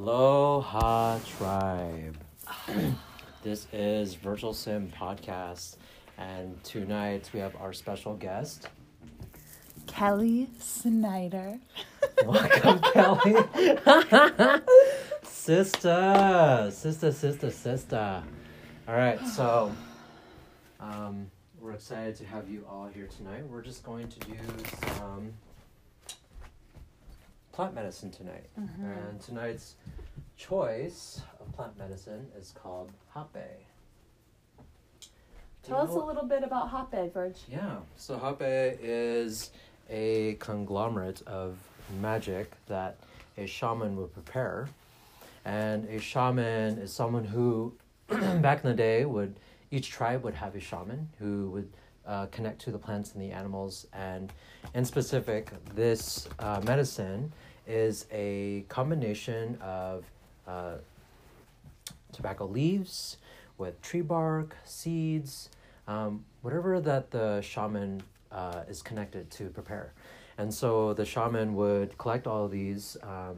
Aloha Tribe. This is Virtual Sim Podcast, and tonight we have our special guest, Kelly Snyder. Welcome, Kelly. Sister. All right, so we're excited to have you all here tonight. We're just going to do some plant medicine tonight. And tonight's choice of plant medicine is called hape. Tell us a little bit about hape, Virg. Yeah, so hape is a conglomerate of magic that a shaman would prepare. And a shaman is someone who, back in the day, each tribe would have a shaman who would connect to the plants and the animals. And in specific, this medicine is a combination of tobacco leaves with tree bark, seeds, whatever that the shaman is connected to prepare. And so the shaman would collect all of these,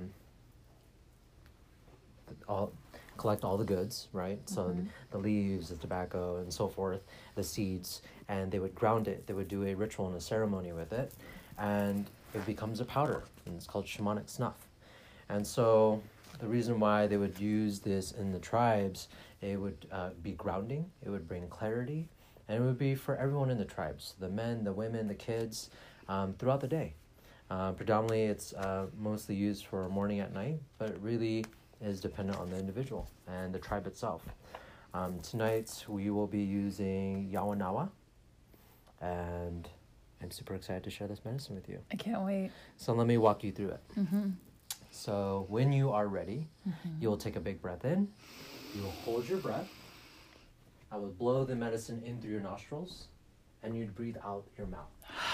collect all the goods, right? So the leaves, the tobacco, and so forth, the seeds, and they would ground it. They would do a ritual and a ceremony with it, and it becomes a powder, and it's called shamanic snuff. And so the reason why they would use this in the tribes, it would be grounding, it would bring clarity, and it would be for everyone in the tribes, the men, the women, the kids, throughout the day. Predominantly, it's mostly used for morning at night, but it really is dependent on the individual and the tribe itself. Tonight, we will be using Yawanawa, and I'm super excited to share this medicine with you. I can't wait. So let me walk you through it. So when you are ready, you will take a big breath in. You will hold your breath. I will blow the medicine in through your nostrils, and you'd breathe out your mouth.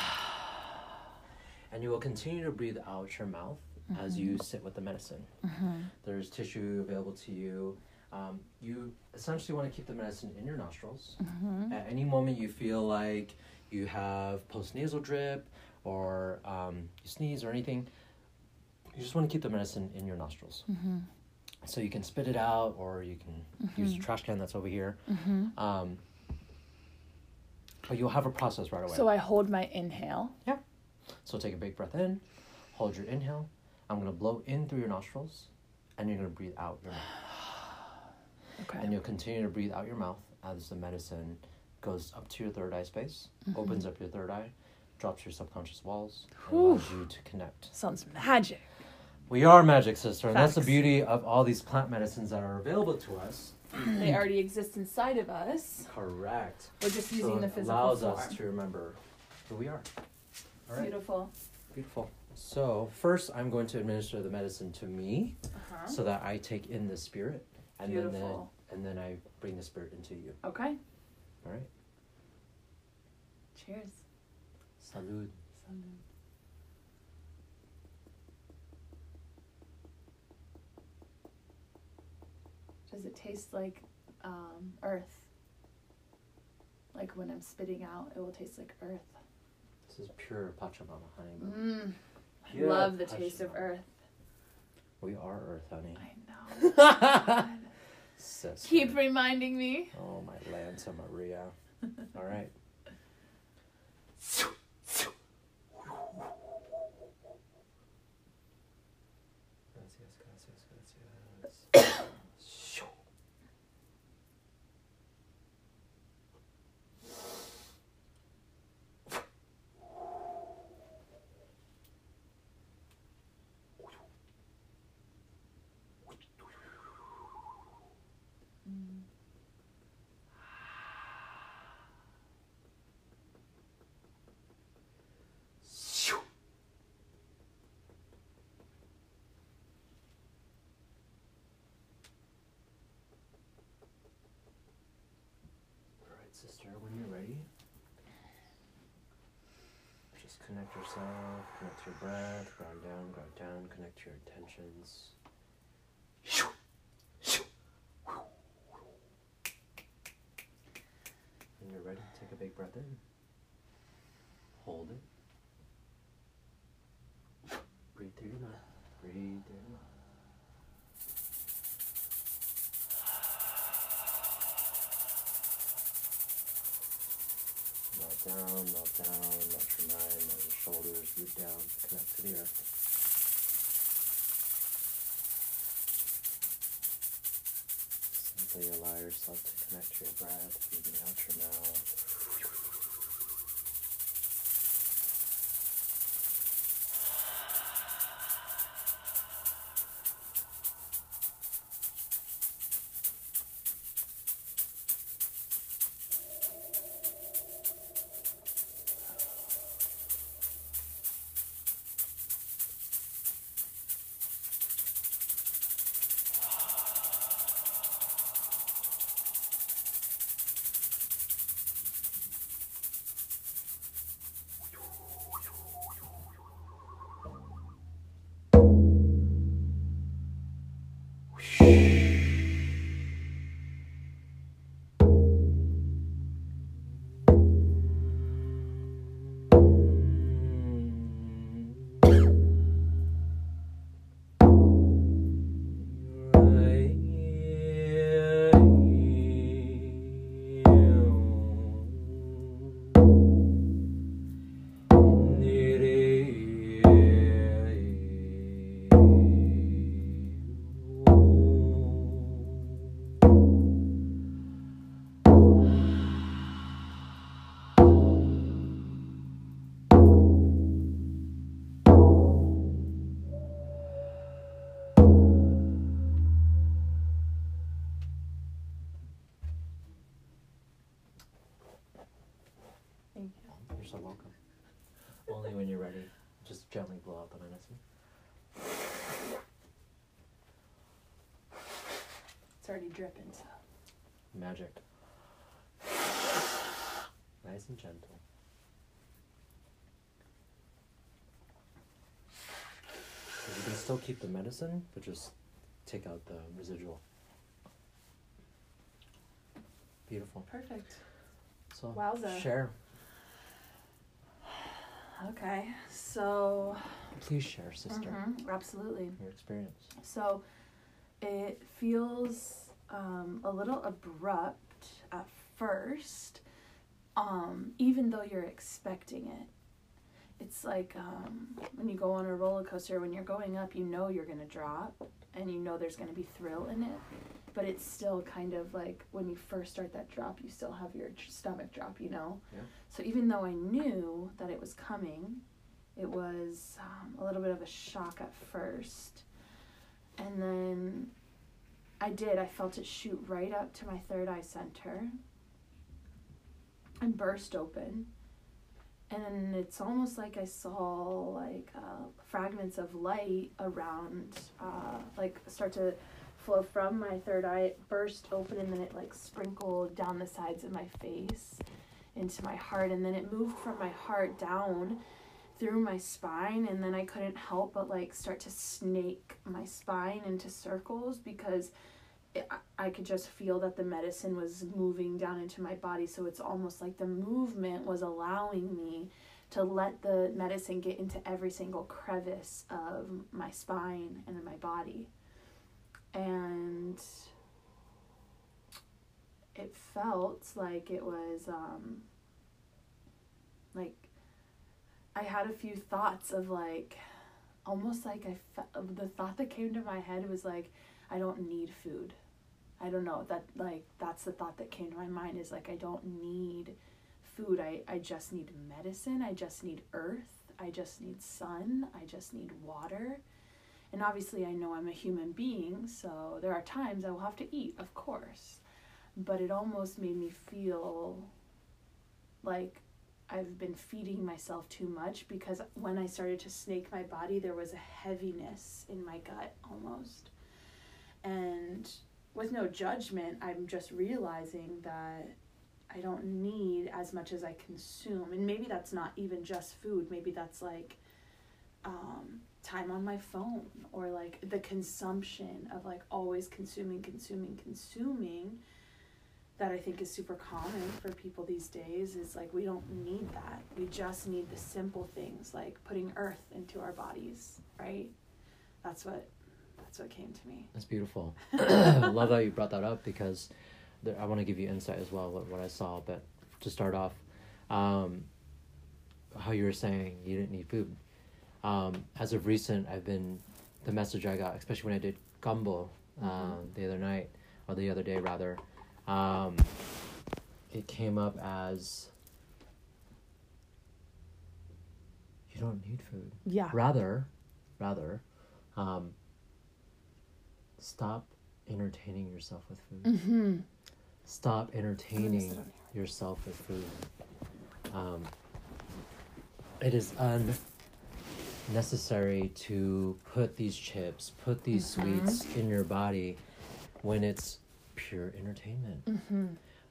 And you will continue to breathe out your mouth as you sit with the medicine. There's tissue available to you. You essentially want to keep the medicine in your nostrils. At any moment you feel like you have post-nasal drip or you sneeze or anything, you just want to keep the medicine in your nostrils. So you can spit it out, or you can use a trash can that's over here. But you'll have a process right away. So I hold my inhale. Yeah. So take a big breath in, hold your inhale. I'm going to blow in through your nostrils, and you're going to breathe out your mouth. Okay. And you'll continue to breathe out your mouth as the medicine goes up to your third eye space, opens up your third eye, drops your subconscious walls, and allows you to connect. Sounds magic. We are magic, sister, and that's the Facts. beauty of all these plant medicines that are available to us. They already exist inside of us. Correct. We're just using the it physical allows form. us to remember who we are. All right. Beautiful. Beautiful. So first, I'm going to administer the medicine to me, so that I take in the spirit, and Beautiful. then I bring the spirit into you. Okay. All right. Cheers. Salud. Does it taste like earth? Like when I'm spitting out, it will taste like earth. This is pure Pachamama, honey. I Pure love the taste of Pachamama. earth. We are Earth, honey. I know. God. Sister. Keep reminding me. Oh, my Lanta Maria. All right. Gracias. Sister, when you're ready, just connect yourself, connect your breath, ground down, connect your intentions. When you're ready, take a big breath in. Hold it. Breathe through your mouth. Breathe through your mouth. down, melt your mind, melt your shoulders, root down, connect to the earth. Simply allow yourself to connect to your breath, breathing out your mouth. Thank you. You're so welcome. Only when you're ready, just gently blow out the medicine. It's already dripping, so. Magic. Nice and gentle. You can still keep the medicine, but just take out the residual. Beautiful. Perfect. So, Wowza. share. Okay, so. Please share, sister, Absolutely. your experience. So it feels a little abrupt at first, even though you're expecting it. It's like when you go on a roller coaster, when you're going up, you know you're going to drop, and you know there's going to be thrill in it, but it's still kind of like when you first start that drop, you still have your stomach drop, you know? Yeah. So even though I knew that it was coming, it was a little bit of a shock at first. And then I felt it shoot right up to my third eye center and burst open. And it's almost like I saw like fragments of light around, like start to flow from my third eye. It burst open and then it like sprinkled down the sides of my face into my heart. And then it moved from my heart down through my spine, and then I couldn't help but like start to snake my spine into circles because I could just feel that the medicine was moving down into my body. So it's almost like the movement was allowing me to let the medicine get into every single crevice of my spine and in my body. And it felt like it was like I had a few thoughts of like, almost like the thought that came to my head was like, I don't need food. I don't know, that like, that's the thought that came to my mind is like, I don't need food. I just need medicine. I just need earth. I just need sun. I just need water. And obviously I know I'm a human being, so there are times I will have to eat, of course. But it almost made me feel like I've been feeding myself too much, because when I started to snake my body, there was a heaviness in my gut almost. And with no judgment, I'm just realizing that I don't need as much as I consume. And maybe that's not even just food. Maybe that's like time on my phone, or like the consumption of like always consuming, that I think is super common for people these days. Is like, we don't need that. We just need the simple things like putting earth into our bodies, right? That's what came to me. That's beautiful. I love how you brought that up, because I want to give you insight as well what I saw. But to start off, how you were saying you didn't need food. As of recent, the message I got, especially when I did gumbo the other night, or the other day rather, it came up as, you don't need food. Yeah. Rather, stop entertaining yourself with food. Mm-hmm. Stop entertaining yourself with food. It is unnecessary to put these chips, put these sweets in your body when it's pure entertainment. Mm-hmm.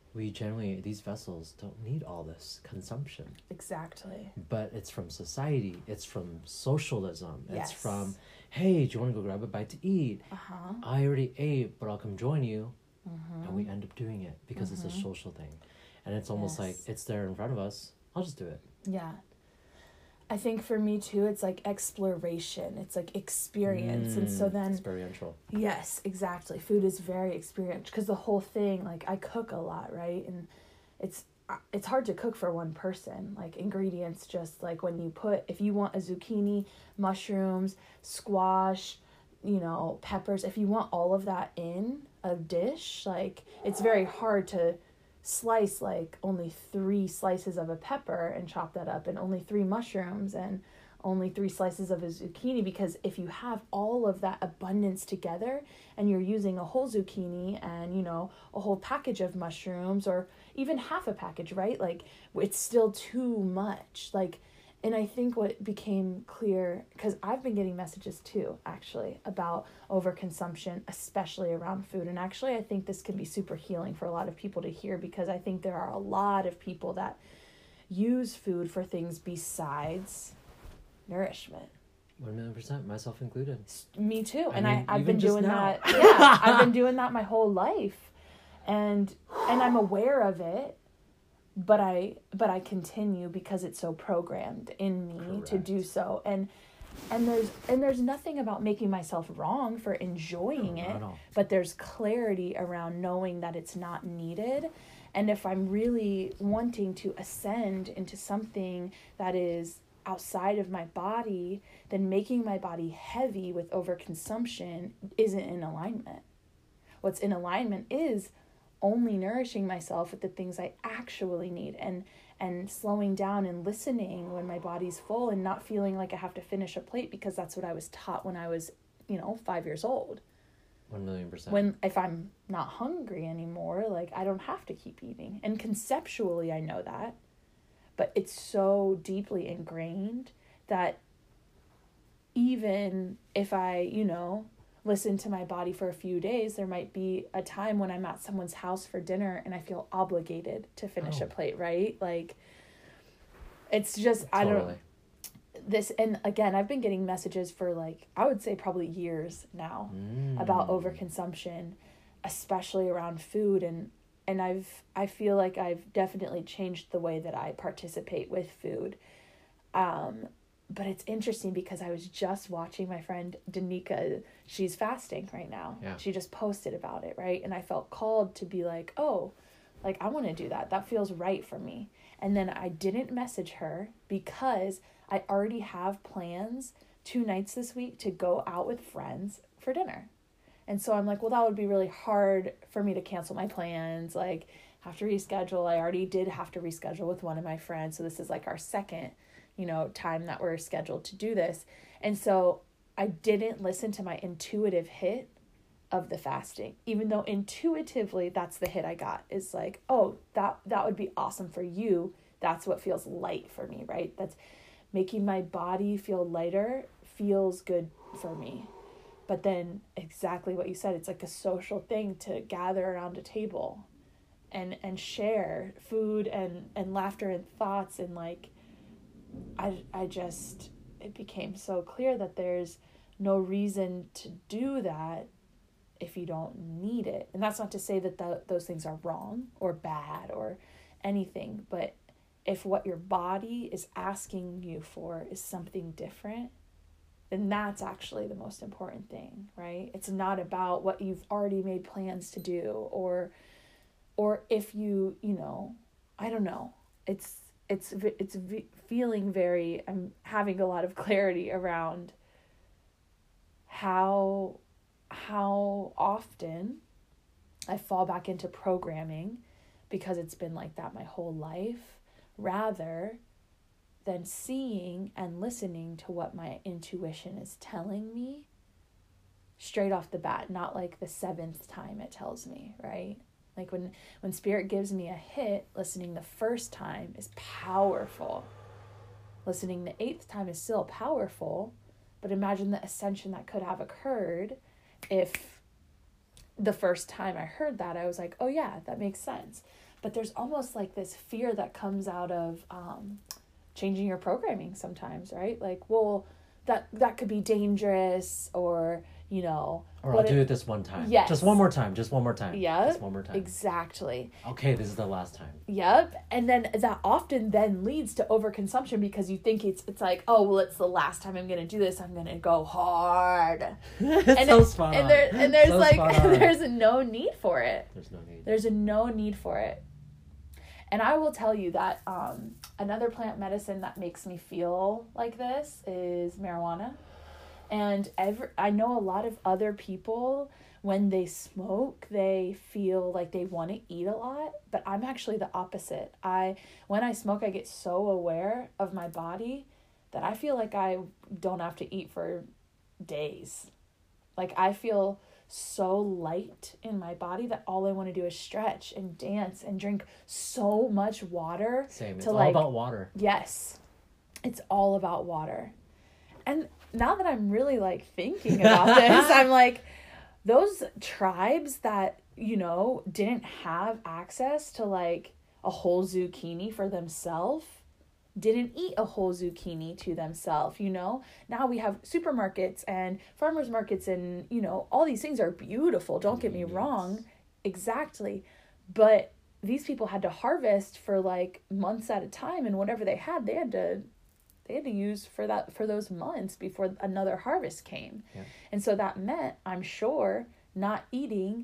These vessels don't need all this consumption. Exactly. But it's from society. It's from socialism. Yes. It's from, hey, do you want to go grab a bite to eat? Uh-huh. I already ate, but I'll come join you. Mm-hmm. And we end up doing it because it's a social thing. And it's almost like it's there in front of us. I'll just do it. Yeah. I think for me too, it's like exploration. It's like experience. And so then... Experiential. Yes, exactly. Food is very experiential because the whole thing, like I cook a lot, right? And it's hard to cook for one person. Like ingredients, just like if you want a zucchini, mushrooms, squash, peppers, if you want all of that in a dish, like it's very hard to slice like only 3 slices of a pepper and chop that up, and only 3 mushrooms and only 3 slices of a zucchini, because if you have all of that abundance together and you're using a whole zucchini and a whole package of mushrooms, or even half a package, right, like it's still too much. Like, and I think what became clear, because I've been getting messages too, actually, about overconsumption, especially around food. And actually, I think this can be super healing for a lot of people to hear, because I think there are a lot of people that use food for things besides nourishment. 1,000,000%, myself included. Me too. And mean, I've been doing now. that. Yeah, I've been doing that my whole life. And I'm aware of it. But I continue because it's so programmed in me to do so, and there's nothing about making myself wrong for enjoying it, but there's clarity around knowing that it's not needed. And if I'm really wanting to ascend into something that is outside of my body, then making my body heavy with overconsumption isn't in alignment. What's in alignment is only nourishing myself with the things I actually need, and slowing down and listening when my body's full, and not feeling like I have to finish a plate, because that's what I was taught when I was, 5 years old. 1,000,000%. If I'm not hungry anymore, like I don't have to keep eating. And conceptually I know that, but it's so deeply ingrained that even if I, listen to my body for a few days, there might be a time when I'm at someone's house for dinner and I feel obligated to finish a plate, right? Like, it's just, totally. I don't know. This, and again, I've been getting messages for like, I would say probably years now about overconsumption, especially around food. And I feel like I've definitely changed the way that I participate with food. But it's interesting because I was just watching my friend Danica. She's fasting right now. Yeah. She just posted about it, right? And I felt called to be like, oh, like I want to do that. That feels right for me. And then I didn't message her because I already have plans 2 nights this week to go out with friends for dinner. And so I'm like, well, that would be really hard for me to cancel my plans, like have to reschedule. I already did have to reschedule with one of my friends. So this is like our second time that we're scheduled to do this. And so I didn't listen to my intuitive hit of the fasting, even though intuitively that's the hit I got, is like, oh, that would be awesome for you. That's what feels light for me, right? That's making my body feel lighter feels good for me. But then exactly what you said, it's like a social thing to gather around a table and share food and laughter and thoughts, and like, it became so clear that there's no reason to do that if you don't need it. And that's not to say that those things are wrong or bad or anything, but if what your body is asking you for is something different, then that's actually the most important thing, right? It's not about what you've already made plans to do, or if you, I don't know. feeling very, I'm having a lot of clarity around how often I fall back into programming because it's been like that my whole life, rather than seeing and listening to what my intuition is telling me straight off the bat, not like the 7th time it tells me, right? Like when spirit gives me a hit, listening the first time is powerful. Listening the 8th time is still powerful, but imagine the ascension that could have occurred if the first time I heard that, I was like, oh yeah, that makes sense. But there's almost like this fear that comes out of changing your programming sometimes, right? Like, well, that could be dangerous, or, you know. Or I'll do it this one time. Yes. Just one more time. Yep. Just one more time. Exactly. Okay, this is the last time. Yep. And then that often then leads to overconsumption because you think it's like, oh, well, it's the last time I'm going to do this. I'm going to go hard. It's so spot on. And there's so like, there's no need for it. There's no need. There's no need for it. And I will tell you that another plant medicine that makes me feel like this is marijuana. And I know a lot of other people, when they smoke, they feel like they want to eat a lot, but I'm actually the opposite. When I smoke, I get so aware of my body that I feel like I don't have to eat for days. Like I feel so light in my body that all I want to do is stretch and dance and drink so much water. Same. It's all about water. Yes. It's all about water. And now that I'm really like thinking about this, I'm like, those tribes that, you know, didn't have access to like a whole zucchini for themselves, didn't eat a whole zucchini to themselves, you know. Now we have supermarkets and farmers markets and, you know, all these things are beautiful. Don't get me wrong. Exactly. But these people had to harvest for like months at a time, and whatever they had to use for those months before another harvest came. Yeah. And so that meant, I'm sure, not eating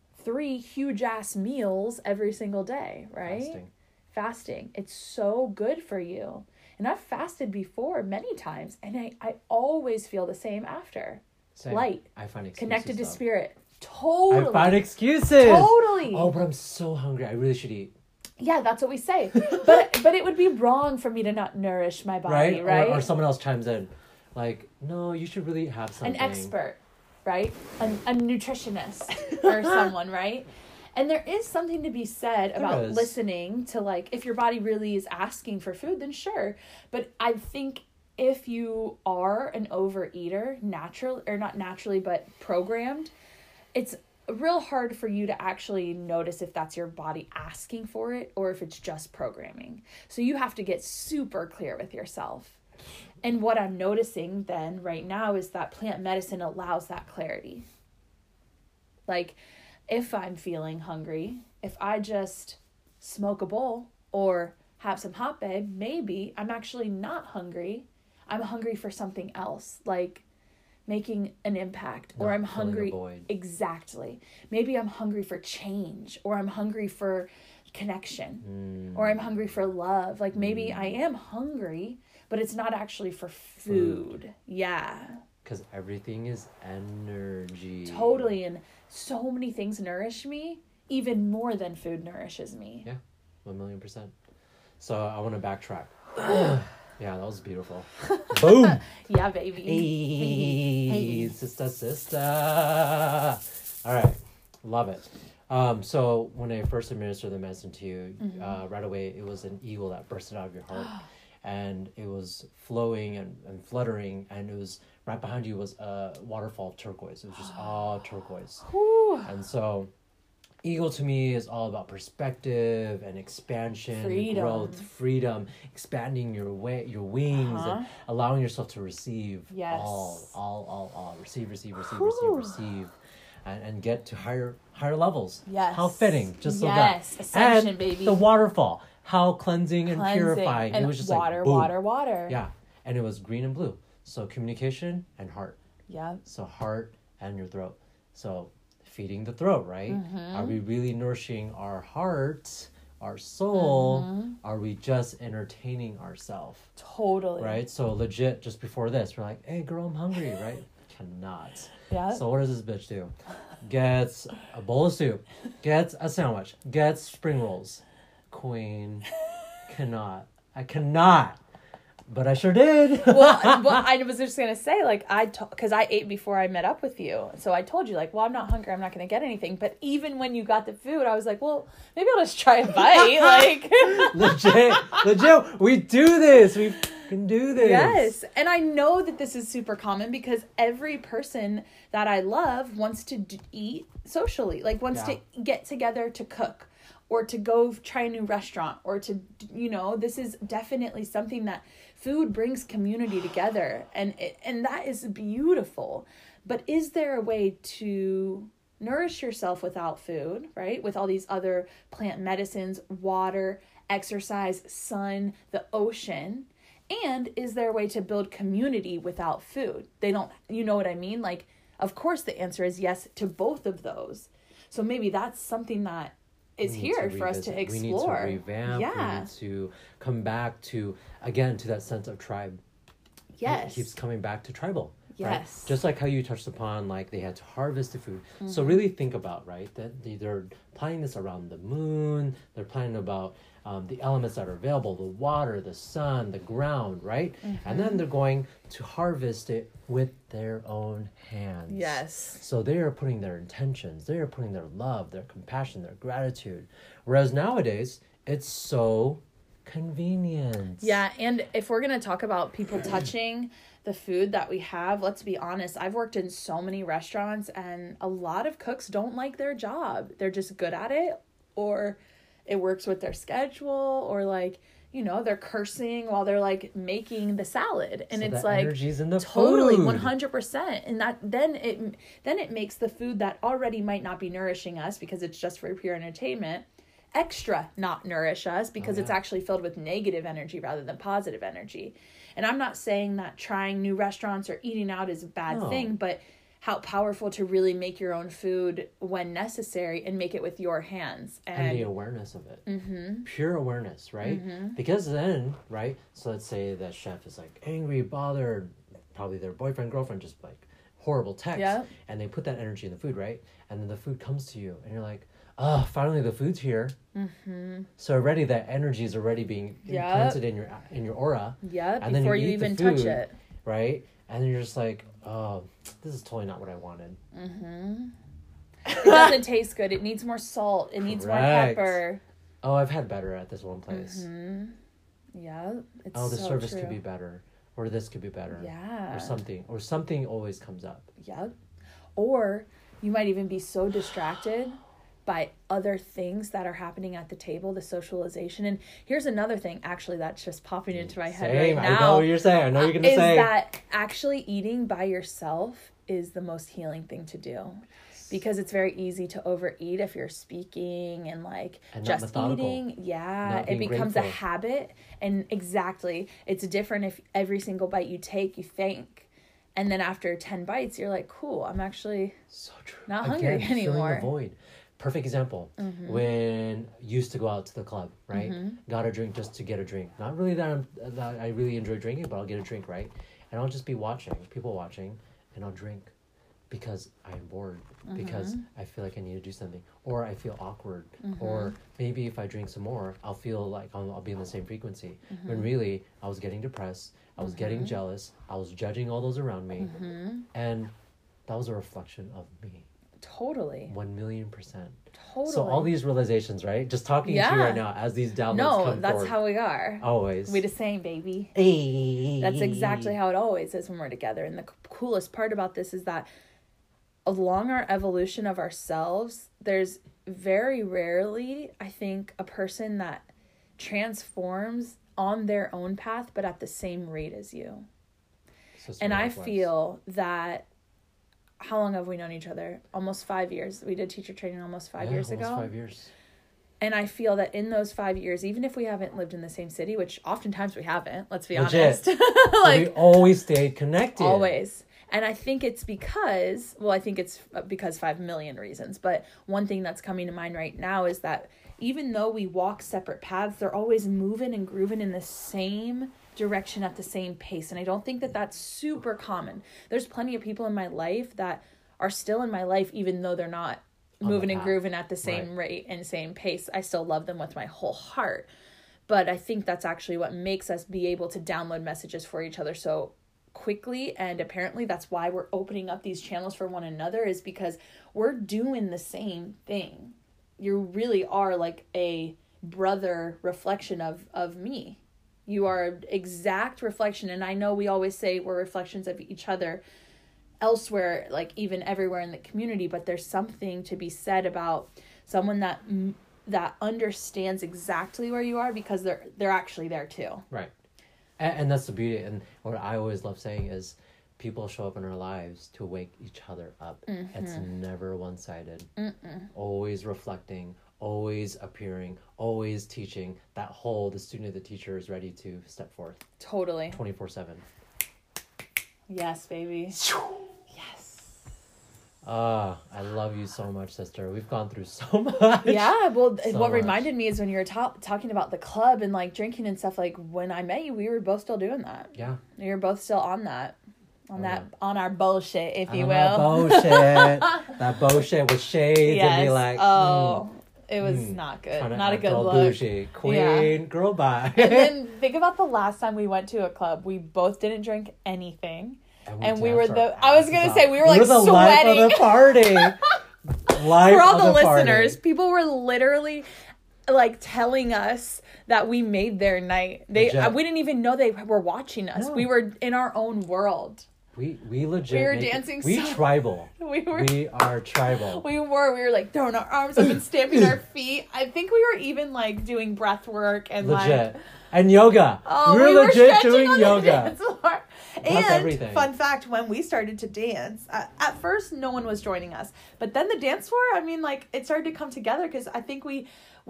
3 huge ass meals every single day, right? Fasting. It's so good for you. And I've fasted before many times, and I always feel the same after. Same. Light. I find excuses. Connected to spirit. Totally. I find excuses. Totally. Oh, but I'm so hungry. I really should eat. Yeah, that's what we say. But it would be wrong for me to not nourish my body, right? Or someone else chimes in, like, no, you should really have something. An expert, right? A nutritionist or someone, right? And there is something to be said about listening to, like, if your body really is asking for food, then sure. But I think if you are an overeater, not naturally, but programmed, it's real hard for you to actually notice if that's your body asking for it or if it's just programming. So you have to get super clear with yourself. And what I'm noticing then right now is that plant medicine allows that clarity. Like, if I'm feeling hungry, if I just smoke a bowl or have some hot babe, maybe I'm actually not hungry. I'm hungry for something else, like making an impact, or I'm hungry. Exactly. Maybe I'm hungry for change, or I'm hungry for connection, or I'm hungry for love. Like maybe I am hungry, but it's not actually for food. Yeah. Because everything is energy. Totally. And so many things nourish me, even more than food nourishes me. Yeah, 1,000,000%. So I want to backtrack. Yeah, that was beautiful. Boom. Yeah, baby. Hey, sister. All right, love it. So when I first administered the medicine to you, right away it was an eagle that bursted out of your heart, and it was flowing and fluttering, and it was right behind you was a waterfall turquoise. It was just all turquoise. And so eagle to me is all about perspective and expansion, growth, freedom, expanding your wings, and allowing yourself to receive all. Receive. And get to higher levels. Yes. How fitting. Just so that. Yes. Ascension, and baby. The waterfall. How cleansing and purifying. And it was just water, like boom. water. Yeah. And it was green and blue. So communication and heart. Yeah. So heart and your throat. So feeding the throat, right? Are we really nourishing our heart our soul? Are we just entertaining ourselves? Totally. Right? So legit, just before this, we're like, hey, girl, I'm hungry, right? Cannot. Yeah. So what does this bitch do? Gets a bowl of soup, gets a sandwich, gets spring rolls. Queen. I cannot. But I sure did. well, I was just going to say, like, because I ate before I met up with you. So I told you, like, well, I'm not hungry. I'm not going to get anything. But even when you got the food, I was like, well, maybe I'll just try a bite. Like, legit. We do this. We can do this. Yes. And I know that this is super common because every person that I love wants to eat socially, like wants to get together to cook or to go try a new restaurant or to, this is definitely something that food brings community together. And that is beautiful. But is there a way to nourish yourself without food, right? With all these other plant medicines, water, exercise, sun, the ocean. And is there a way to build community without food? They don't, you know what I mean? Like, of course the answer is yes to both of those. So maybe that's something that is here for us to explore. We need to revamp. We need to come back to, again, to that sense of tribe. Yes. It keeps coming back to tribal. Yes. Right? Just like how you touched upon, like they had to harvest the food. So really think about, right, that they're planning this around the moon. They're planning about the elements that are available, the water, the sun, the ground, right? And then they're going to harvest it with their own hands. Yes. So they are putting their intentions, they are putting their love, their compassion, their gratitude. Whereas nowadays, it's so convenient. Yeah, and if we're going to talk about people touching the food that we have, let's be honest, I've worked in so many restaurants and a lot of cooks don't like their job. They're just good at it, or it works with their schedule, or like, they're cursing while they're like making the salad. And so it's like energy's in the totally food. 100%. And that then it makes the food that already might not be nourishing us because it's just for pure entertainment extra not nourish us because it's actually filled with negative energy rather than positive energy. And I'm not saying that trying new restaurants or eating out is a bad thing, but how powerful to really make your own food when necessary and make it with your hands. And the awareness of it. Pure awareness, right? Because then, right, so let's say that chef is like angry, bothered, probably their boyfriend, girlfriend, just like horrible text. And they put that energy in the food, right? And then the food comes to you and you're like, oh, finally the food's here. So already that energy is already being implanted in your aura. And before then you even the food, touch it. Right? And then you're just like, oh, this is totally not what I wanted. It doesn't taste good. It needs more salt. It needs more pepper. Oh, I've had better at this one place. Yeah, it's the so service true. could be better. Or this could be better. Yeah. Or something always comes up. Yeah. Or you might even be so distracted by other things that are happening at the table, the socialization. And here's another thing, actually, that's just popping into my head right now. I know what you're saying. I know you're going to say. Is that actually eating by yourself is the most healing thing to do. Because it's very easy to overeat if you're speaking and just eating. Yeah, it becomes a habit. And exactly, it's different if every single bite you take, you think. And then after 10 bites, you're like, cool, I'm actually not hungry anymore. Filling the void. Perfect example. When I used to go out to the club, right? Got a drink just to get a drink. Not really that I really enjoy drinking, but I'll get a drink, right? And I'll just be people watching, and I'll drink because I am bored, because I feel like I need to do something, or I feel awkward, or maybe if I drink some more, I'll feel like I'll be in the same frequency. When really, I was getting depressed, I was getting jealous, I was judging all those around me, and that was a reflection of me. Totally. 1,000,000%. Totally. So all these realizations, right? Just talking to you right now as these downloads come forward. No, that's how we are. Always. We the same, baby. Hey. That's exactly how it always is when we're together. And the coolest part about this is that along our evolution of ourselves, there's very rarely, I think, a person that transforms on their own path, but at the same rate as you. And I feel that, how long have we known each other? Almost 5 years. We did teacher training almost 5 years ago. Almost 5 years. And I feel that in those 5 years, even if we haven't lived in the same city, which oftentimes we haven't, let's be honest. We always stayed connected. Always. And I think it's because 5 million reasons. But one thing that's coming to mind right now is that even though we walk separate paths, they're always moving and grooving in the same direction at the same pace. And I don't think that that's super common. There's plenty of people in my life that are still in my life, even though they're not moving and grooving at the same rate and same pace. I still love them with my whole heart. But I think that's actually what makes us be able to download messages for each other so quickly. And apparently that's why we're opening up these channels for one another, is because we're doing the same thing. You really are like a brother reflection of me. You are an exact reflection. And I know we always say we're reflections of each other elsewhere, like even everywhere in the community, but there's something to be said about someone that understands exactly where you are, because they're actually there too. Right. And that's the beauty. And what I always love saying is people show up in our lives to wake each other up. Mm-hmm. It's never one-sided. Mm-mm. Always reflecting, always appearing, always teaching. That whole, the student, the teacher is ready to step forth. Totally. 24/7. Yes, baby. Yes. I love you so much, sister. We've gone through so much. Yeah, well, what reminded me is when you were talking about the club and like drinking and stuff, like when I met you, we were both still doing that. Yeah. We were both still on that. On our bullshit, if you will. That bullshit. That bullshit with shades and be like, it was not good. Not a good look. Bougie. Queen, girl, bye. And then think about the last time we went to a club. We both didn't drink anything. And we were I was going to say, we were like the sweating. Life of the party. For all the listeners, people were literally like telling us that we made their night. We didn't even know they were watching us. No. We were in our own world. We legit. We were dancing. Tribal. We are tribal. We were like throwing our arms up and stamping our feet. I think we were even like doing breath work and legit. And yoga. We were legit doing yoga. And everything. Fun fact, when we started to dance, at first no one was joining us, but then the dance floor, I mean, like it started to come together, because I think we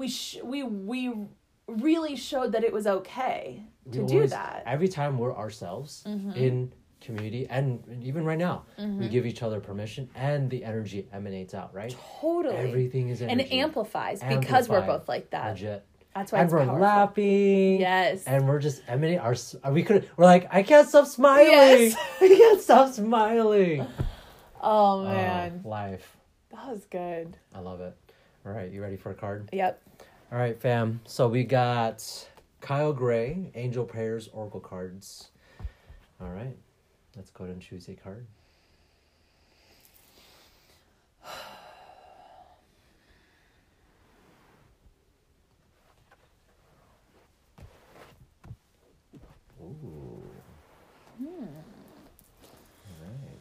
really showed that it was okay to do that. Every time we're ourselves in community, and even right now, we give each other permission, and the energy emanates out, right? Totally. Everything is energy. And it amplifies because we're both like that. Legit. That's why and we're powerful. Laughing. Yes. And we're just emanating we're like, I can't stop smiling. Yes. I can't stop smiling. Oh man. Life. That was good. I love it. All right, you ready for a card? Yep. All right, fam. So we got Kyle Gray, Angel Prayers Oracle cards. All right. Let's go ahead and choose a card. Ooh. All right.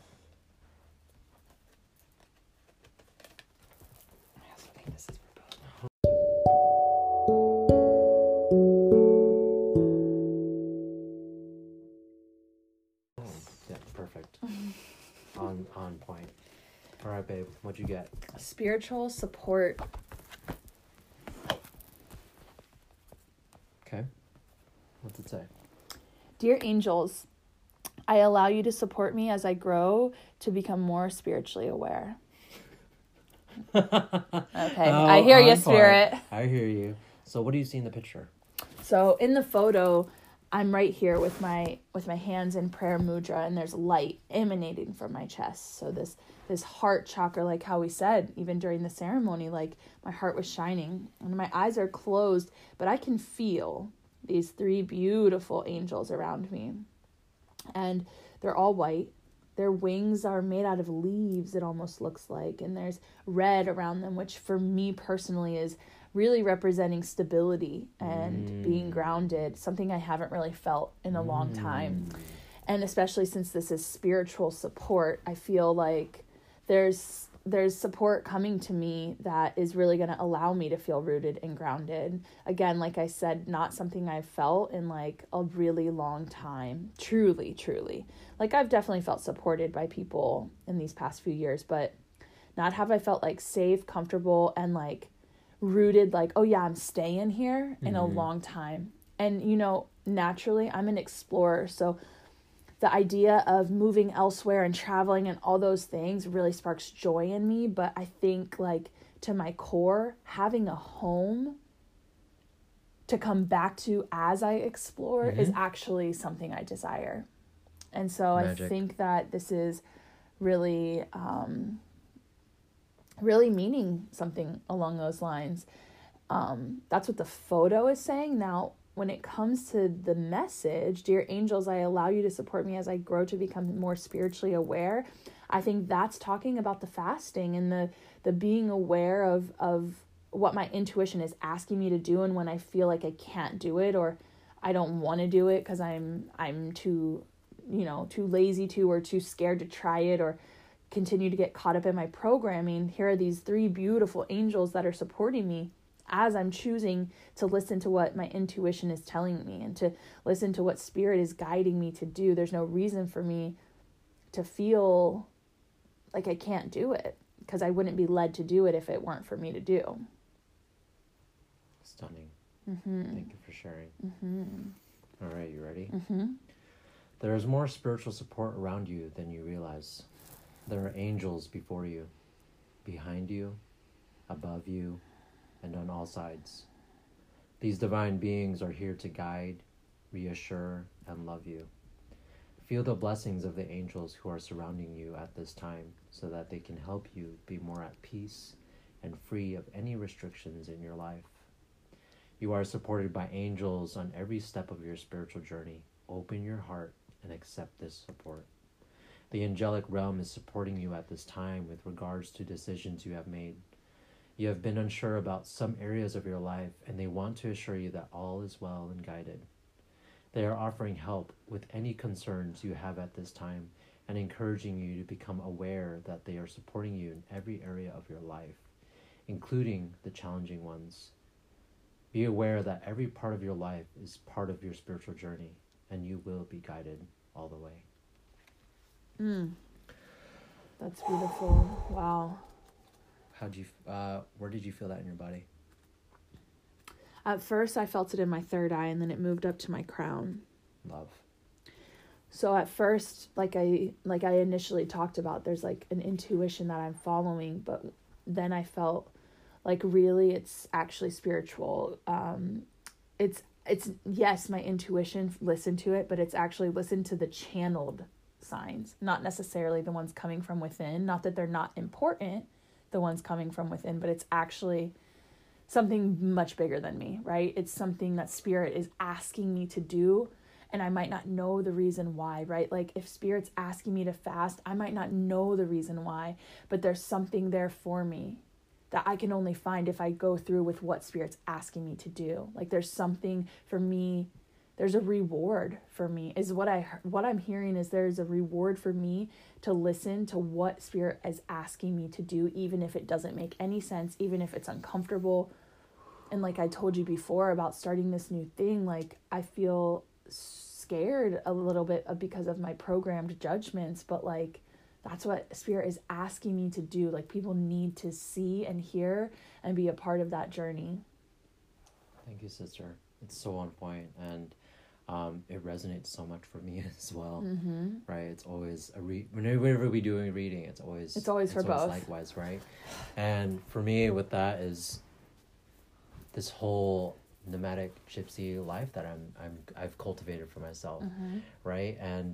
I also think this is for both. Yeah, perfect. On point. All right, babe. What'd you get? Spiritual support. Okay. What's it say? Dear angels, I allow you to support me as I grow to become more spiritually aware. Okay, I hear you, Spirit. I hear you. So what do you see in the picture? So in the photo, I'm right here with my hands in prayer mudra, and there's light emanating from my chest. So this heart chakra, like how we said, even during the ceremony, like my heart was shining and my eyes are closed, but I can feel these 3 beautiful angels around me. And they're all white. Their wings are made out of leaves, it almost looks like. And there's red around them, which for me personally is really representing stability and being grounded, something I haven't really felt in a long time. And especially since this is spiritual support, I feel like there's support coming to me that is really going to allow me to feel rooted and grounded. Again, like I said, not something I've felt in like a really long time. Truly. Like I've definitely felt supported by people in these past few years, but not have I felt like safe, comfortable, and like rooted, like, oh yeah, I'm staying here in a long time. And, naturally I'm an explorer. So the idea of moving elsewhere and traveling and all those things really sparks joy in me. But I think, like, to my core, having a home to come back to as I explore is actually something I desire. And so Magic. I think that this is really, really meaning something along those lines. That's what the photo is saying. Now, when it comes to the message, dear angels, I allow you to support me as I grow to become more spiritually aware. I think that's talking about the fasting and the being aware of what my intuition is asking me to do, and when I feel like I can't do it or I don't want to do it because I'm too, too lazy to, or too scared to try it, or continue to get caught up in my programming. Here are these 3 beautiful angels that are supporting me as I'm choosing to listen to what my intuition is telling me and to listen to what spirit is guiding me to do. There's no reason for me to feel like I can't do it, because I wouldn't be led to do it if it weren't for me to do. Stunning. Mm-hmm. Thank you for sharing. Mm-hmm. All right, you ready? Mm-hmm. There is more spiritual support around you than you realize. There are angels before you, behind you, above you, and on all sides. These divine beings are here to guide, reassure, and love you. Feel the blessings of the angels who are surrounding you at this time so that they can help you be more at peace and free of any restrictions in your life. You are supported by angels on every step of your spiritual journey. Open your heart and accept this support. The angelic realm is supporting you at this time with regards to decisions you have made. You have been unsure about some areas of your life, and they want to assure you that all is well and guided. They are offering help with any concerns you have at this time and encouraging you to become aware that they are supporting you in every area of your life, including the challenging ones. Be aware that every part of your life is part of your spiritual journey, and you will be guided all the way. That's beautiful. Wow. Where did you feel that in your body? At first, I felt it in my third eye, and then it moved up to my crown. Love. So at first, like I initially talked about, there's like an intuition that I'm following, but then I felt like really it's actually spiritual. It's yes, my intuition listened to it, but it's actually listened to the channeled signs, not necessarily the ones coming from within. Not that they're not important, the ones coming from within, but it's actually something much bigger than me, right? It's something that spirit is asking me to do, and I might not know the reason why, right? Like if spirit's asking me to fast, I might not know the reason why, but there's something there for me that I can only find if I go through with what spirit's asking me to do. Like there's something for me, there's a reward for me, is what I'm hearing is there's a reward for me to listen to what spirit is asking me to do, even if it doesn't make any sense, even if it's uncomfortable. And like I told you before about starting this new thing, like I feel scared a little bit because of my programmed judgments, but like that's what spirit is asking me to do. Like people need to see and hear and be a part of that journey. Thank you, sister. It's so on point, and it resonates so much for me as well. Mm-hmm. Right? It's always whenever we do a reading, it's always for both. Likewise, right? And for me, with that is this whole nomadic gypsy life that I've cultivated for myself, right? And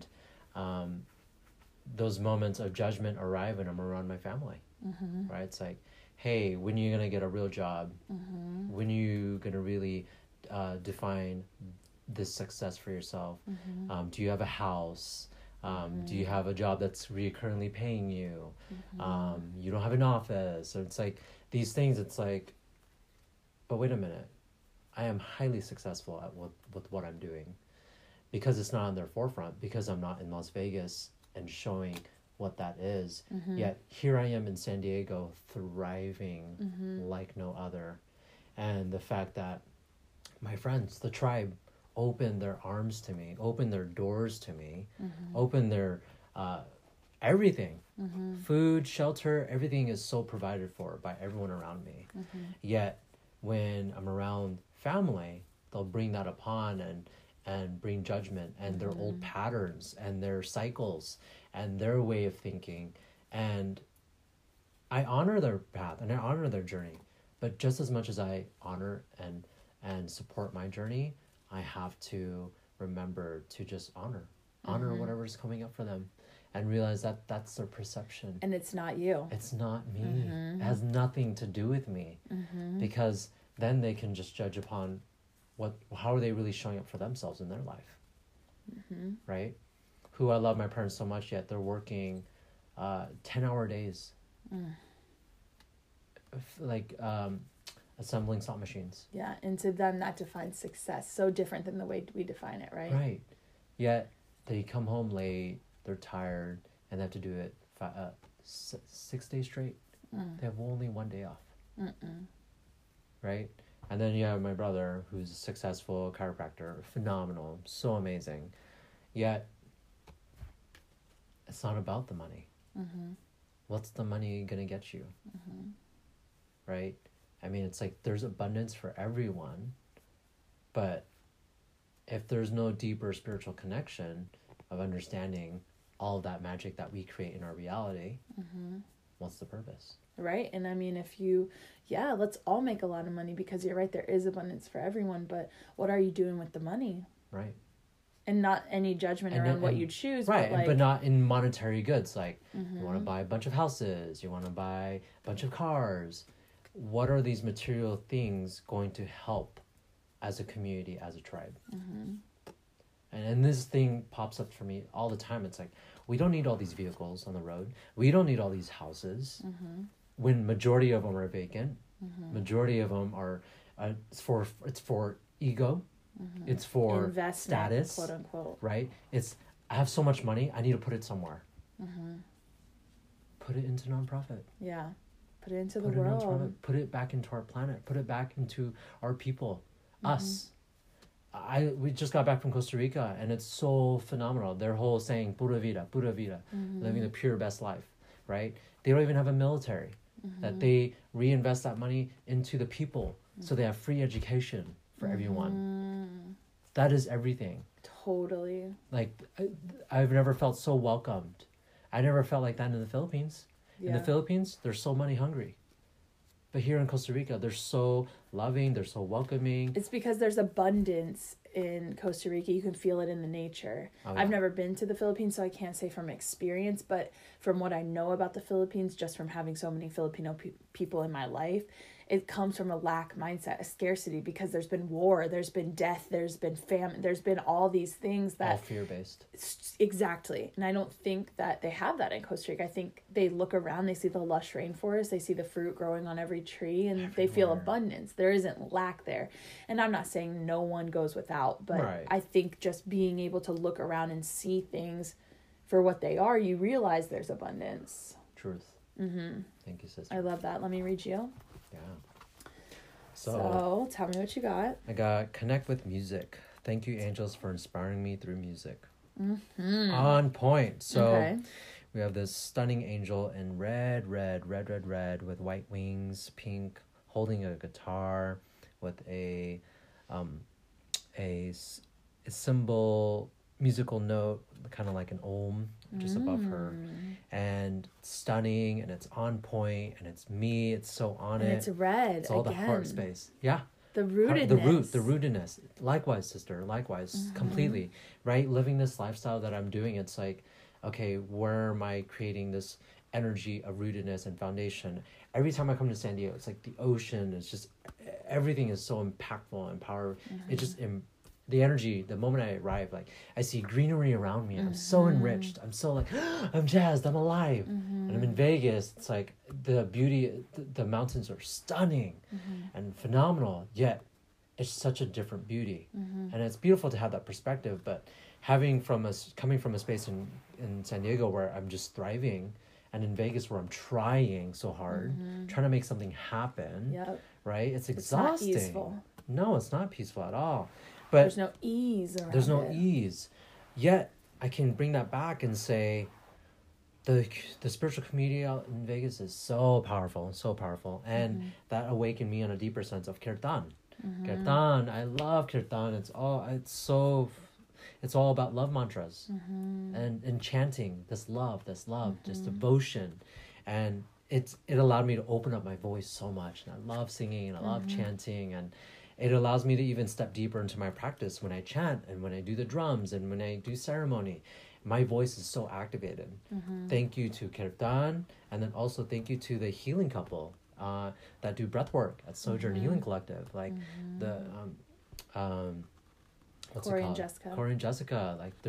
those moments of judgment arrive when I'm around my family, right? It's like, hey, when are you gonna get a real job? When are you gonna really define this success for yourself? Do you have a house? Do you have a job that's recurrently paying you? You don't have an office. So it's like these things, it's like, but wait a minute, I am highly successful at what I'm doing, because it's not on their forefront, because I'm not in Las Vegas and showing what that is. Yet here I am in San Diego, thriving like no other. And the fact that my friends, the tribe, open their arms to me, open their doors to me, open their everything, food, shelter, everything is so provided for by everyone around me. Yet when I'm around family, they'll bring that upon and bring judgment and their old patterns and their cycles and their way of thinking. And I honor their path and I honor their journey. But just as much as I honor and support my journey, I have to remember to just honor whatever's coming up for them, and realize that that's their perception. And it's not you. It's not me. It has nothing to do with me. Because then they can just judge upon how are they really showing up for themselves in their life. Right? Who I love my parents so much, yet they're working 10-hour days. Like assembling slot machines. Yeah, and to them that defines success. So different than the way we define it, right? Right. Yet they come home late, they're tired, and they have to do it 6 days straight. They have only 1 day off. Right? And then you have my brother, who's a successful chiropractor, phenomenal, so amazing. Yet it's not about the money. What's the money gonna get you? Right? I mean, it's like there's abundance for everyone, but if there's no deeper spiritual connection of understanding all of that magic that we create in our reality, what's the purpose? Right? And I mean, let's all make a lot of money, because you're right, there is abundance for everyone, but what are you doing with the money? Right. And not any judgment around what you choose. Right, but, but not in monetary goods. Like, you want to buy a bunch of houses, you want to buy a bunch of cars. What are these material things going to help as a community, as a tribe? And this thing pops up for me all the time. It's like, we don't need all these vehicles on the road. We don't need all these houses. When majority of them are vacant. Majority of them are, it's for ego. It's for investment, status, quote unquote. Right? It's, I have so much money, I need to put it somewhere. Put it into nonprofit. Yeah. Put it into the world. Put it back into our planet. Put it back into our people. Us. We just got back from Costa Rica, and it's so phenomenal. Their whole saying, pura vida, living the pure best life, right? They don't even have a military. That they reinvest that money into the people, so they have free education for everyone. That is everything. Totally. Like, I've never felt so welcomed. I never felt like that in the Philippines. In the Philippines, they're so money hungry. But here in Costa Rica, they're so loving, they're so welcoming. It's because there's abundance in Costa Rica. You can feel it in the nature. Oh, yeah. I've never been to the Philippines, so I can't say from experience, but from what I know about the Philippines, just from having so many Filipino people in my life, it comes from a lack mindset, a scarcity, because there's been war, there's been death, there's been famine, there's been all these things that... all fear-based. Exactly. And I don't think that they have that in Costa Rica. I think they look around, they see the lush rainforest, they see the fruit growing on every tree, and they feel abundance. There isn't lack there. And I'm not saying no one goes without, but I think just being able to look around and see things for what they are, you realize there's abundance. Truth. Thank you, sister. I love that. Let me read you. Yeah. So, tell me what you got. I got connect with music. Thank you, angels, for inspiring me through music. On point. So we have this stunning angel in red with white wings, pink, holding a guitar with a symbol, musical note, kind of like an om, just above her, and stunning, and it's on point, and it's me, it's so on and it. It's red. It's all again. The heart space. Yeah. The rootedness. The rootedness. Likewise, sister. Likewise, completely. Right? Living this lifestyle that I'm doing, it's like, okay, where am I creating this energy of rootedness and foundation? Every time I come to San Diego, it's like the ocean is just, everything is so impactful and powerful. It just, the energy, the moment I arrive, like, I see greenery around me. I'm so enriched. I'm so like, I'm jazzed. I'm alive. And I'm in Vegas. It's like the beauty, the mountains are stunning and phenomenal. Yet, it's such a different beauty. And it's beautiful to have that perspective. But coming from a space in San Diego where I'm just thriving, and in Vegas where I'm trying so hard, trying to make something happen. Yep. Right? It's exhausting. It's not peaceful. No, it's not peaceful at all. But there's no ease around There's no ease. Yet, I can bring that back and say the spiritual community out in Vegas is so powerful. And that awakened me on a deeper sense of kirtan. Kirtan, I love kirtan. It's all about love mantras and chanting this love, just devotion. And it allowed me to open up my voice so much. And I love singing and I love chanting, and it allows me to even step deeper into my practice when I chant and when I do the drums and when I do ceremony. My voice is so activated. Thank you to Kirtan, and then also thank you to the healing couple that do breath work at Sojourn Healing Collective, like the what's Corey it called? and Jessica. Corey and Jessica, like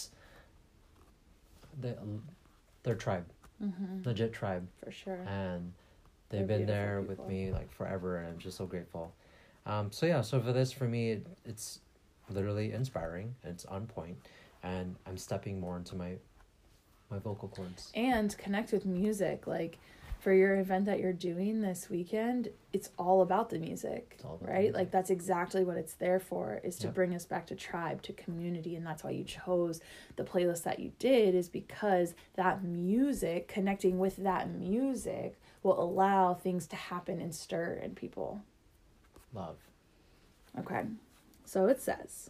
they're tribe, legit tribe For sure. and they've They're been beautiful there people. with me like forever, and I'm just so grateful. So for me, it's literally inspiring, and it's on point, and I'm stepping more into my vocal cords. And connect with music. Like, for your event that you're doing this weekend, it's all about the music, It's all about the right? music. Like, that's exactly what it's there for, is to Yep. bring us back to tribe, to community. And that's why you chose the playlist that you did, is because that music, connecting with that music, will allow things to happen and stir in people. Love. Okay, so it says,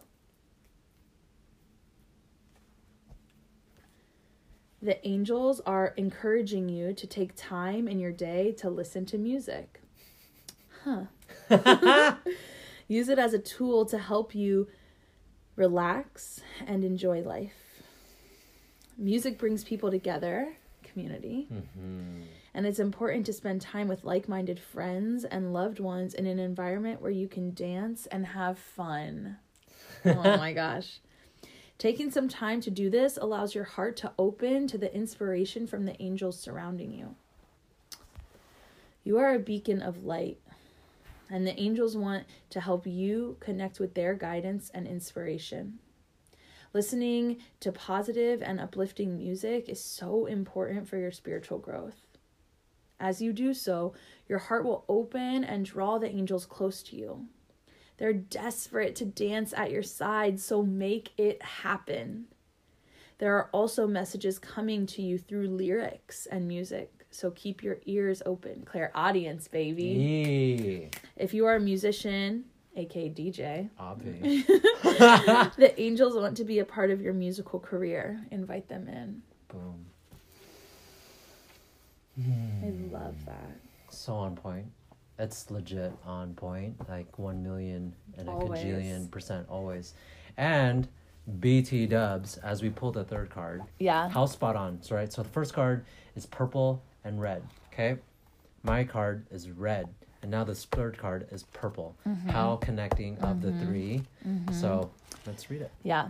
the angels are encouraging you to take time in your day to listen to music. Use it as a tool to help you relax and enjoy life. Music brings people together, community, and it's important to spend time with like-minded friends and loved ones in an environment where you can dance and have fun. Oh my gosh. Taking some time to do this allows your heart to open to the inspiration from the angels surrounding you. You are a beacon of light, and the angels want to help you connect with their guidance and inspiration. Listening to positive and uplifting music is so important for your spiritual growth. As you do so, your heart will open and draw the angels close to you. They're desperate to dance at your side, so make it happen. There are also messages coming to you through lyrics and music, so keep your ears open. Clairaudience, baby. Yee. If you are a musician, aka DJ, Obvi. the angels want to be a part of your musical career. Invite them in. Boom. I love that. So on point. It's legit on point. Like 1 million and a Always. gajillion % always. And BT dubs, as we pull the third card. Yeah. How spot on. So, right. So the first card is purple and red. Okay. My card is red. And now this third card is purple. How connecting of the three. So let's read it. Yeah.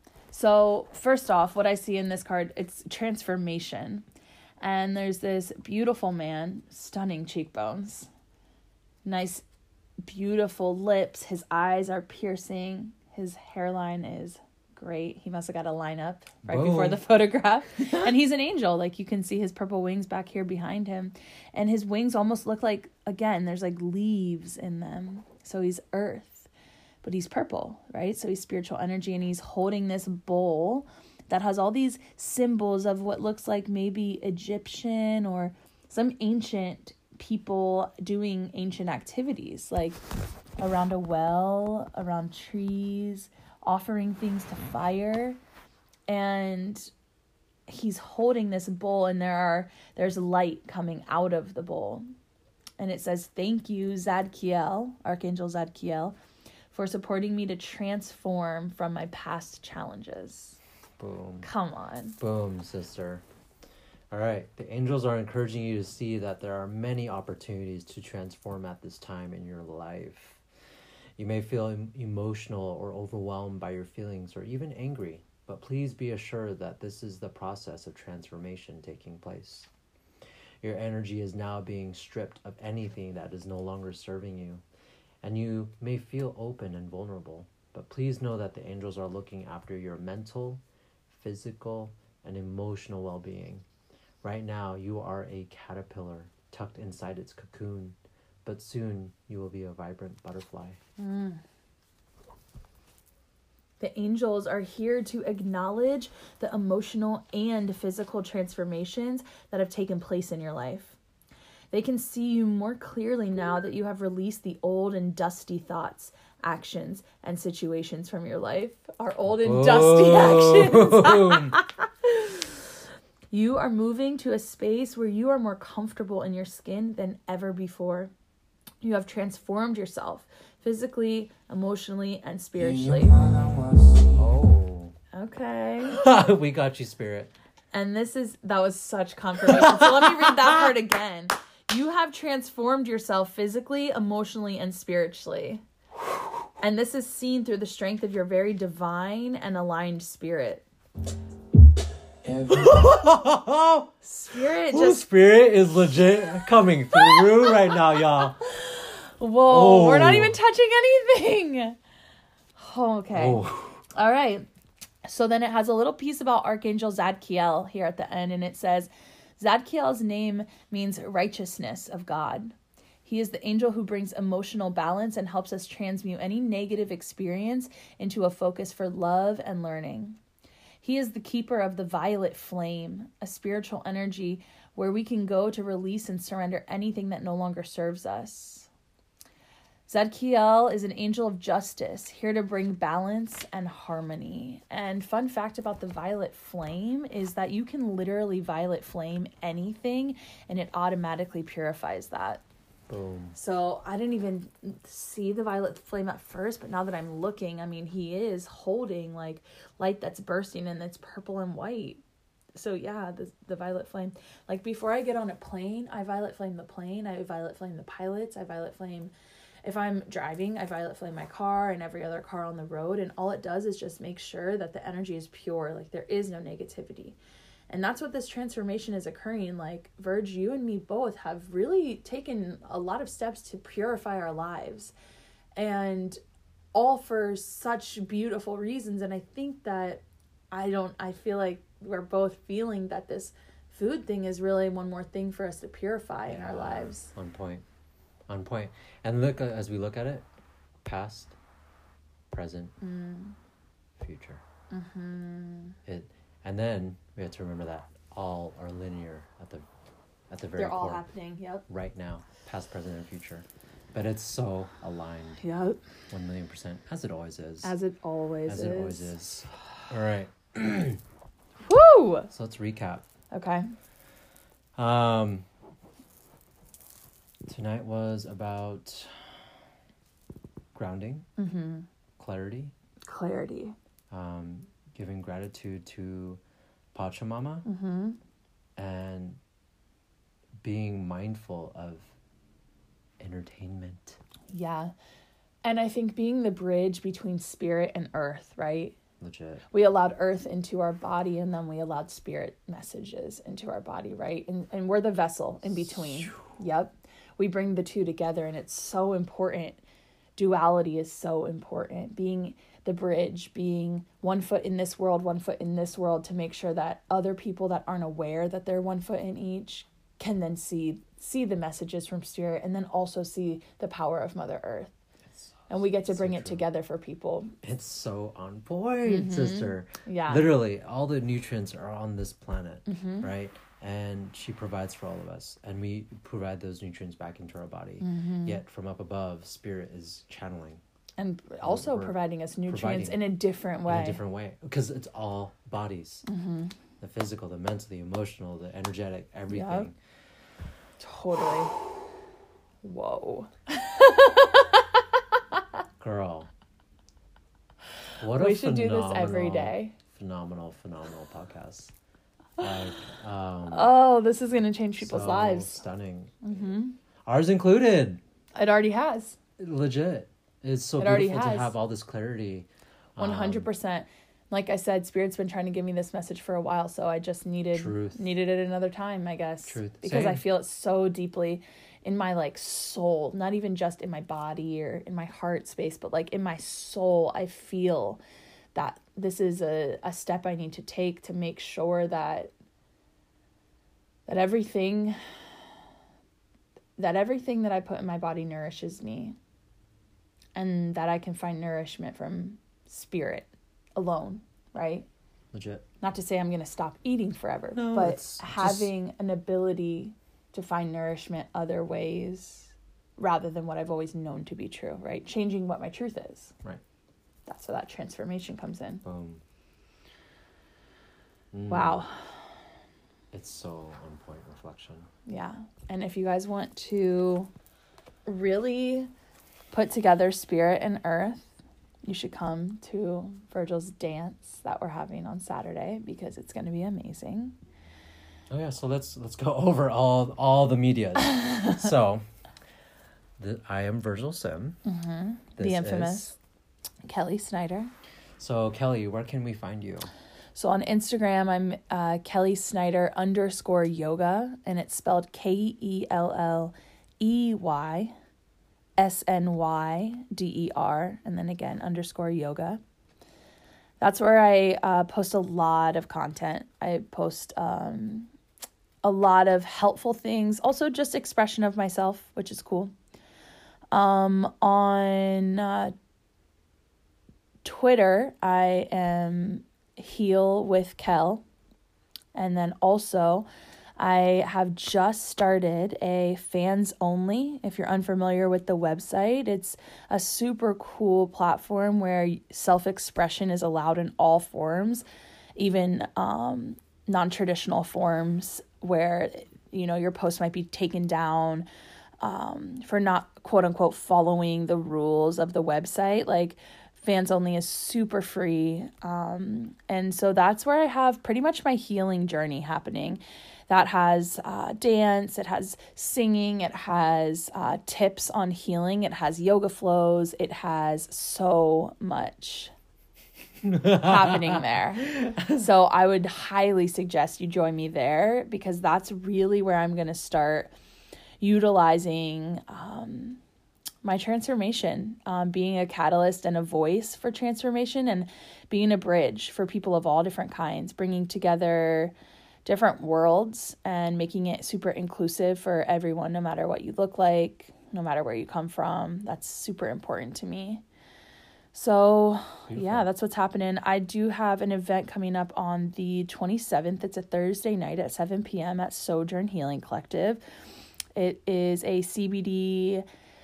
So first off, what I see in this card, it's transformation. And there's this beautiful man, stunning cheekbones, nice, beautiful lips. His eyes are piercing. His hairline is great. He must have got a lineup right before Boom. the photograph. And he's an angel. Like, you can see his purple wings back here behind him. And his wings almost look like, again, there's like leaves in them. So he's earth, but he's purple, right? So he's spiritual energy, and he's holding this bowl that has all these symbols of what looks like maybe Egyptian or some ancient people doing ancient activities, like around a well, around trees, offering things to fire. And he's holding this bowl, and there's light coming out of the bowl. And it says, "Thank you, Zadkiel, Archangel Zadkiel, for supporting me to transform from my past challenges." Boom. Come on. Boom, sister. All right. The angels are encouraging you to see that there are many opportunities to transform at this time in your life. You may feel emotional or overwhelmed by your feelings or even angry, but please be assured that this is the process of transformation taking place. Your energy is now being stripped of anything that is no longer serving you, and you may feel open and vulnerable, but please know that the angels are looking after your mental, physical, and emotional well-being. Right now, you are a caterpillar tucked inside its cocoon, but soon you will be a vibrant butterfly. The angels are here to acknowledge the emotional and physical transformations that have taken place in your life. They can see you more clearly now that you have released the old and dusty thoughts, actions, and situations from your life. Our old and dusty actions. You are moving to a space where you are more comfortable in your skin than ever before. You have transformed yourself physically, emotionally, and spiritually. Oh. Okay. We got you, Spirit. And that was such confirmation. So let me read that part again. You have transformed yourself physically, emotionally, and spiritually. And this is seen through the strength of your very divine and aligned spirit. Spirit is legit coming through right now, y'all. Whoa, We're not even touching anything. Okay. Oh. All right. So then it has a little piece about Archangel Zadkiel here at the end, and it says, Zadkiel's name means righteousness of God. He is the angel who brings emotional balance and helps us transmute any negative experience into a focus for love and learning. He is the keeper of the violet flame, a spiritual energy where we can go to release and surrender anything that no longer serves us. Zadkiel is an angel of justice, here to bring balance and harmony. And fun fact about the violet flame is that you can literally violet flame anything, and it automatically purifies that. Boom. So I didn't even see the violet flame at first, but now that I'm looking, I mean, he is holding like light that's bursting, and it's purple and white. So yeah, the violet flame. Like before I get on a plane, I violet flame the plane. I violet flame the pilots. I violet flame. If I'm driving, I violet flame my car and every other car on the road. And all it does is just make sure that the energy is pure. Like there is no negativity. And that's what this transformation is occurring. Like, Virg, you and me both have really taken a lot of steps to purify our lives. And all for such beautiful reasons. And I think that I feel like we're both feeling that this food thing is really one more thing for us to purify in our lives. On point. And look, as we look at it, past, present, future. Mm-hmm. And then we have to remember that all are linear at the very They're core. all happening, yep. Right now, past, present, and future. But it's so aligned. Yep. 1,000,000%, as it always is. As it always is. All right. Woo! So let's recap. Okay. Tonight was about grounding, clarity, giving gratitude to Pachamama, and being mindful of entertainment. Yeah. And I think being the bridge between spirit and earth, right? Legit. We allowed earth into our body, and then we allowed spirit messages into our body, right? And we're the vessel in between. Yep. We bring the two together, and it's so important. Duality is so important. Being the bridge, being 1 foot in this world, 1 foot in this world, to make sure that other people that aren't aware that they're 1 foot in each can then see the messages from spirit, and then also see the power of Mother Earth. And we get to bring it together for people. It's so on point, sister. Yeah. Literally, all the nutrients are on this planet, right? And she provides for all of us. And we provide those nutrients back into our body. Yet from up above, spirit is channeling. And also providing us nutrients in a different way. Because it's all bodies. The physical, the mental, the emotional, the energetic, everything. Yep. Totally. Whoa. Girl. What we should do this every day. Phenomenal podcast. This is going to change people's lives. Stunning. Ours included. It already has. Legit. It's so beautiful to have all this clarity. 100%. Like I said, Spirit's been trying to give me this message for a while, so I just needed it another time, I guess. Truth. Because Same. I feel it so deeply in my soul, not even just in my body or in my heart space, but in my soul. I feel that this is a step I need to take to make sure that everything that I put in my body nourishes me, and that I can find nourishment from spirit alone, right? Legit. Not to say I'm going to stop eating forever, no, but having an ability to find nourishment other ways rather than what I've always known to be true, right? Changing what my truth is. Right. That's where that transformation comes in. Boom. Wow. It's so on point reflection. Yeah. And if you guys want to really put together spirit and earth, you should come to Virgil's dance that we're having on Saturday because it's going to be amazing. Oh yeah, so let's go over all the media. So, I am Virgil Sim. Mm-hmm. The infamous Kelly Snyder. So Kelly, where can we find you? So on Instagram, I'm Kelly Snyder _yoga, and it's spelled KELLEYSNYDER, and then again _yoga. That's where I post a lot of content. I post a lot of helpful things, also just expression of myself, which is cool. On Twitter, I am Heal with Kel. And then also, I have just started a fans only. If you're unfamiliar with the website, it's a super cool platform where self-expression is allowed in all forms, even non-traditional forms where, you know, your post might be taken down for not quote unquote following the rules of the website. Like, fans only is super free. And so that's where I have pretty much my healing journey happening. That has dance, it has singing, it has tips on healing, it has yoga flows, it has so much happening there. So I would highly suggest you join me there because that's really where I'm going to start utilizing my transformation, being a catalyst and a voice for transformation and being a bridge for people of all different kinds, bringing together different worlds and making it super inclusive for everyone, no matter what you look like, no matter where you come from. That's super important to me. So, beautiful. Yeah, that's what's happening. I do have an event coming up on the 27th. It's a Thursday night at 7 p.m. at Sojourn Healing Collective. It is a CBD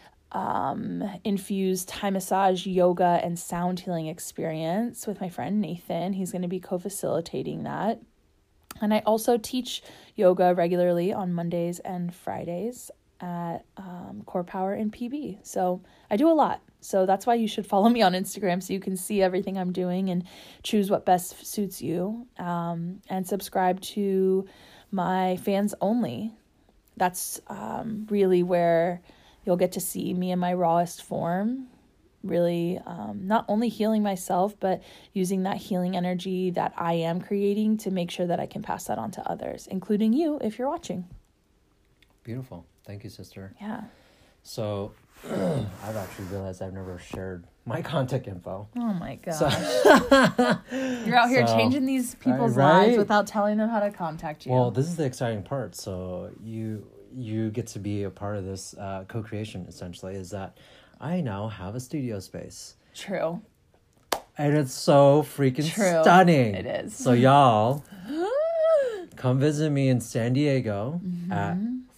infused Thai massage, yoga, and sound healing experience with my friend Nathan. He's going to be co-facilitating that. And I also teach yoga regularly on Mondays and Fridays at Core Power in PB. So I do a lot. So that's why you should follow me on Instagram so you can see everything I'm doing and choose what best suits you. And subscribe to my fans only. That's really where you'll get to see me in my rawest form, really not only healing myself, but using that healing energy that I am creating to make sure that I can pass that on to others, including you if you're watching. Beautiful. Thank you, sister. Yeah. So I've actually realized I've never shared my contact info. Oh my gosh. So, you're out here changing these people's lives without telling them how to contact you. Well, this is the exciting part. So you get to be a part of this co-creation, essentially, is that I now have a studio space. True. And it's so freaking stunning. It is. So y'all, come visit me in San Diego at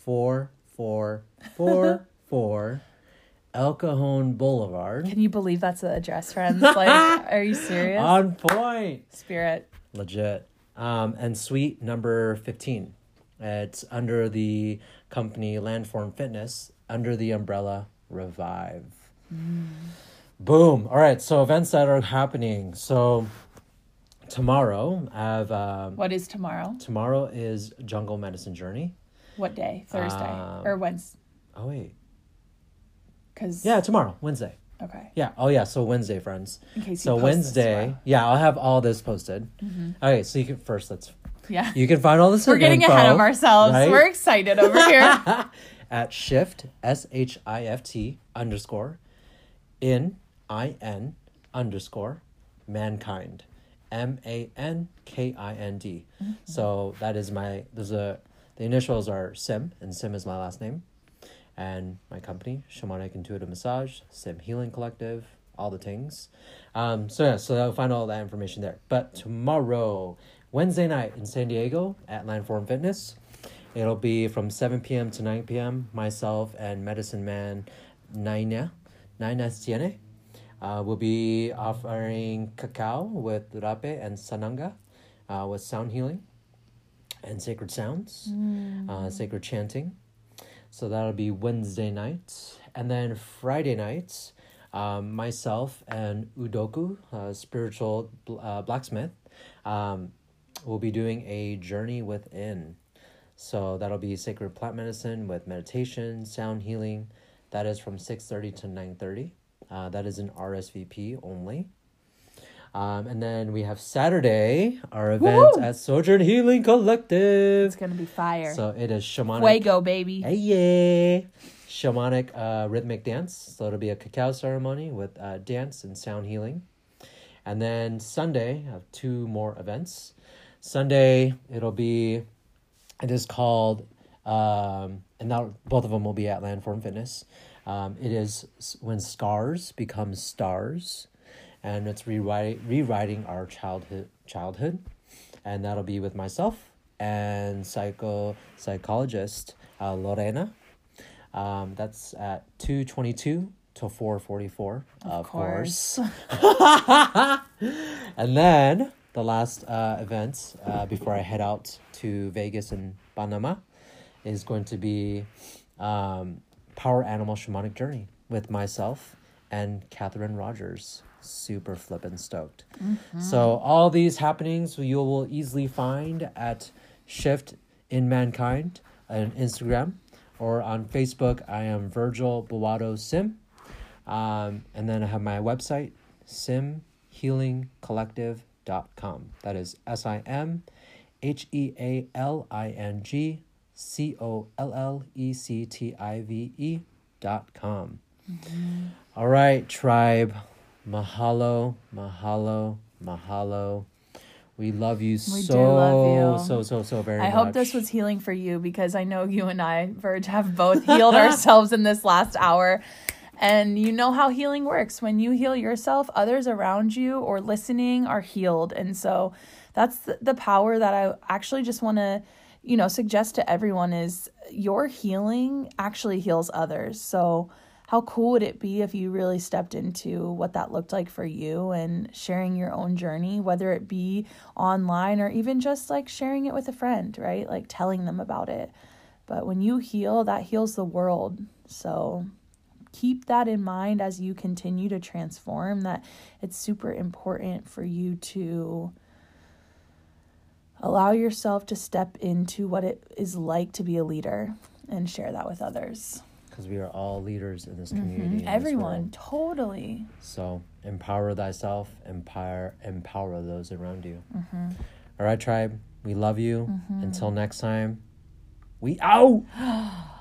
4444 El Cajon Boulevard. Can you believe that's the address, friends? Like, are you serious? On point. Spirit. Legit. And suite number 15. It's under the company Landform Fitness, under the umbrella Revive. Boom. All right. So events that are happening. So tomorrow, I have... what is tomorrow? Tomorrow is Jungle Medicine Journey. What day? Thursday? Or Wednesday? Oh, wait. Yeah, tomorrow. Wednesday. Okay. Yeah. Oh, yeah. So Wednesday, friends. In case so Wednesday. Yeah, I'll have all this posted. Okay. So you can first, you can find all this We're getting ahead of ourselves. Right? We're excited over here. At shift, SHIFT _ in IN _ mankind, MANKIND. So that is the initials are Sim, and Sim is my last name. And my company, Shamanic Intuitive Massage, Sim Healing Collective, all the things. So I'll find all that information there. But tomorrow, Wednesday night in San Diego at Landform Fitness, It'll be from 7 p.m. to 9 p.m. Myself and medicine man Naina Stiene will be offering cacao with rape and sananga with sound healing and sacred sounds, sacred chanting. So that'll be Wednesday night. And then Friday nights, myself and Udoku, spiritual blacksmith, will be doing a journey within. So that'll be sacred plant medicine with meditation, sound healing. That is from 6:30 to 9:30. That is an RSVP only. And then we have Saturday, our event at Sojourn Healing Collective. It's gonna be fire. So it is shamanic. Fuego, baby. Hey, yeah. Shamanic rhythmic dance. So it'll be a cacao ceremony with dance and sound healing. And then Sunday, I have 2 more events. Sunday, it is called, and now both of them will be at Landform Fitness. It is when scars become stars, and it's rewriting our childhood, and that'll be with myself and psychologist Lorena. That's at 2:22 to 4:44. Of course. And then the last event before I head out to Vegas and Panama is going to be Power Animal Shamanic Journey with myself and Catherine Rogers. Super flippin' stoked. So all these happenings you will easily find at Shift in Mankind on Instagram, or on Facebook. I am Virgil Buado Sim. And then I have my website, simhealingcollective.com. That is SimHealingCollective.com. All right, tribe. Mahalo, mahalo, mahalo. We love you so very much. I hope this was healing for you, because I know you and I, Verge, have both healed ourselves in this last hour. And you know how healing works. When you heal yourself, others around you or listening are healed. And so that's the power that I actually just want to, suggest to everyone is your healing actually heals others. So how cool would it be if you really stepped into what that looked like for you and sharing your own journey, whether it be online or even just like sharing it with a friend, right? Like telling them about it. But when you heal, that heals the world. So keep that in mind as you continue to transform, that it's super important for you to allow yourself to step into what it is like to be a leader and share that with others. Because we are all leaders in this community. Everyone, totally. So empower thyself, empower those around you. All right, tribe. We love you. Until next time, we out.